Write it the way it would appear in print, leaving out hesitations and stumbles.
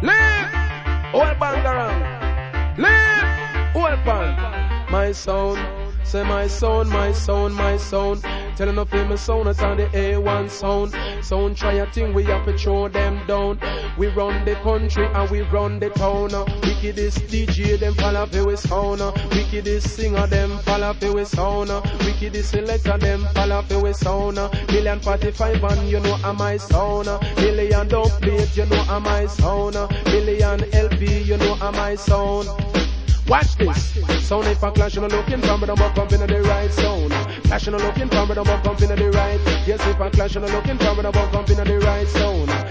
Live! Old bangarang. Live! Old band. My sound. Say my sound, my sound, my sound. Telling of him my sound, it's on the A1 sound. Sound try a thing, we have to throw them down. We run the country and we run the town. Wickedest DJ, them follow for we sound. Wickedest singer, them follow for we sound. Wickedest selector, them follow for we sound. Million 45 and you know I'm my sound. Million don't plate, you know I'm my sound. Million LP, you know I'm my sound. Watch this. Sound if I clash, you know looking from me, I'm bumping in the right sound. Clash, you know looking from me, I'm bumping in the right. Yes, if I clash, you know looking from me, I'm bumping in the right sound.